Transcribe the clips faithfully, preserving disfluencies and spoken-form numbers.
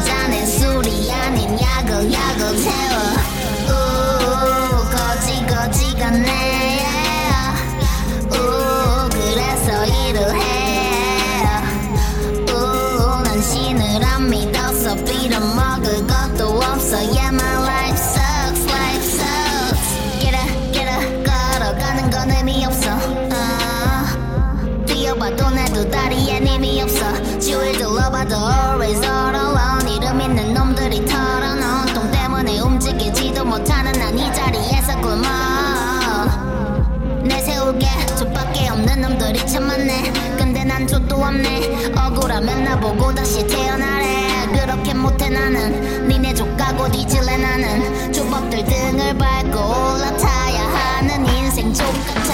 빈잔에 술이 아닌 약을 약을 채워 우 거지 거지가 내 우 그래서 일을 해 우 난 신을 안 믿어서 빌어먹을 것도 없어 Yeah my life sucks life sucks Get up get up 걸어가는 건 의미 없어 uh, 뛰어봐도 내 두 다리엔 힘이 없어 주위를 둘러봐도 always all alone 이름 있는 놈들이 털어놓은 똥 때문에 움직이지도 못하는 난 이 자리에서 굶어 내세울게 족밖에 없는 놈들이 참 많네 근데 난 족도 없네 억울하면 나보고 다시 태어나래 그렇게 못해 나는 니네 족가고 뒤질래 나는 조법들 등을 밟고 올라타야 하는 인생 족같아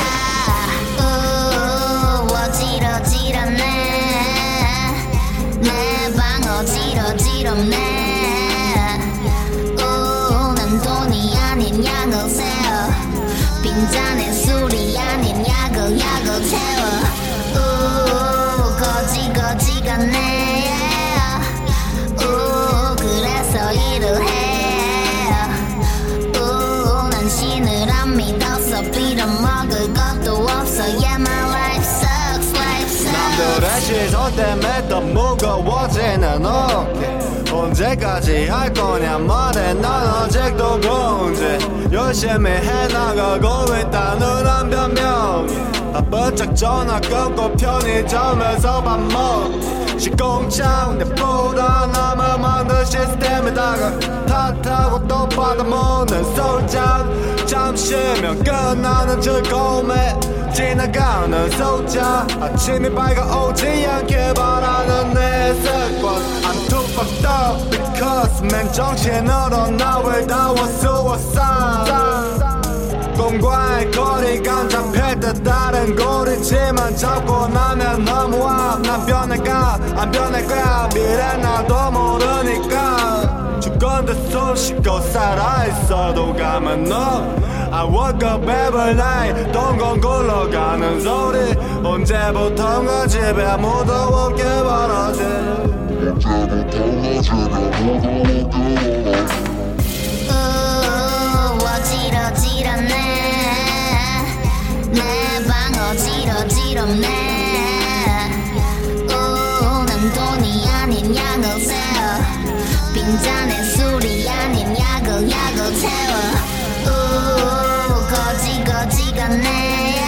우 어지러지럽네 내 방 어지러지럽네 우 난 돈이 아닌 양을 세워 빈잔에 술이 아닌 약을 약을 채워 우 거지 거지가 내 우 그래서 일을 해 우 난 신을 안 믿어서 빌어먹을 것도 없어 Yeah my life sucks life sucks 남들의 시선 때문에 더 무거워지는 어깨 언제까지 할 거냐 말해 난 아직도 공지 열심히 해나가고 있다는 한 변명이 바쁜 척 전화 끊고 편의점에서 밥 먹 시공창 내보다 나만 만든 시스템에다가 탓하고 또 받아먹는 소장 잠시면 끝나는 즐거움에 지나가는 소자 아침이 밝아오지 않게 바라는 내 습관 I'm too fucked up because 맨정신으로 나를 다워수었어 꿈과의 거리가 잡힐 듯 다른 고리지만 잡고 나면 너무 앞 난 변할까 안 변할까 미래 나도 모르니까 죽은 듯 숨 쉬고 살아있어도 가면 너 I woke up every night 동공 굴러가는 소리 언제부턴가 집에 아무도 없게 벌어지 언제부턴가 집에 아무도 없게 벌어지 우 어지러지럽네 내 방 어지러지럽네 우 난 돈이 아닌 양을 세워 빈잔에 술이 아닌 약을 약을 채워 우 거지 거지가 내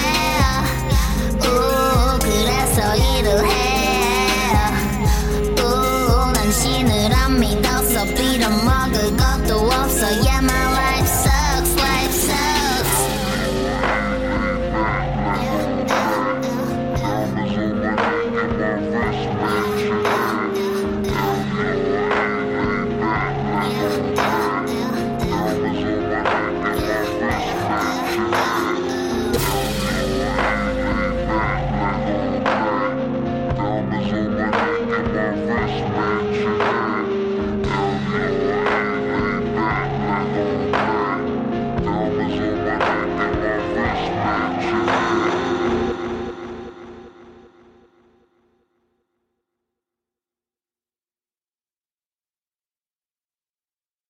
우 그래서 일을 해 우 난 신을 안 믿어서 빌어먹을 것도 없어 Yeah my